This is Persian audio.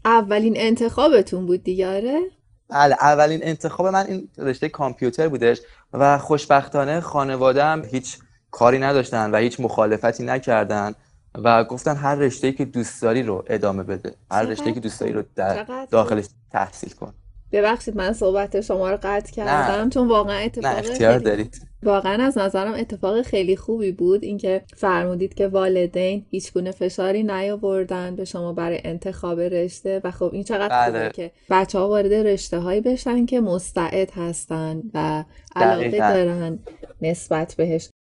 اولین انتخابتون بود دیگه؟ آره. بله، اولین انتخاب من این رشته کامپیوتر بودش و خوشبختانه خانواده‌ام هیچ کاری نداشتن و هیچ مخالفتی نکردن و گفتن هر رشته‌ای که دوست داری رو ادامه بده، هر رشته‌ای چقدر که دوست داری رو خوب، در چقدر خوب. داخلش تحصیل کن. ببخشید من صحبت شما رو قطع نه، کردم، چون واقعا نه اتفاق اختیار خیلی دارید. واقعا از نظرم اتفاق خیلی خوبی بود اینکه فرمودید که والدین هیچ گونه فشاری نیاوردن به شما برای انتخاب رشته. و خب این چقدر خوبه بله، که بچه ها وارد رشته هایی بشن که مستعد هستن و علاقه دقیقاً. دارن نسبت بهش.